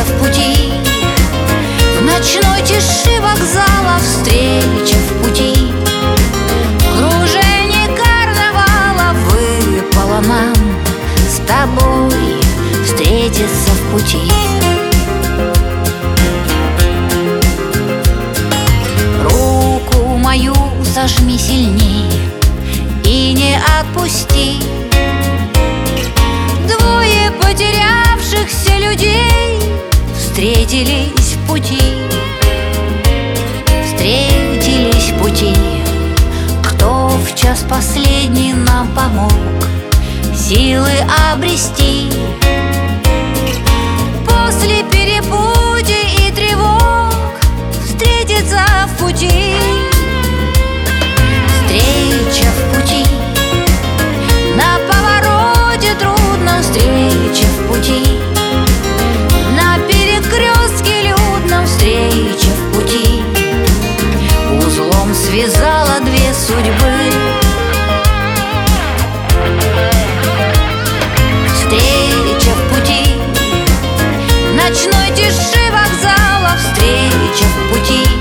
в пути, в ночной тиши вокзала встреча в пути. Кружение карнавала выпало нам с тобой встретиться в пути. Руку мою сожми сильней и не отпусти. Двое потерявшихся людей встретились в пути. Встретились в пути. Кто в час последний нам помог силы обрести. После перепутий и тревог встретиться в пути. Встреча в пути. На повороте трудно встреча в пути. На перекрестке людном встреча в пути. Узлом связала две судьбы. Встреча в пути. В ночной тиши вокзала встреча в пути.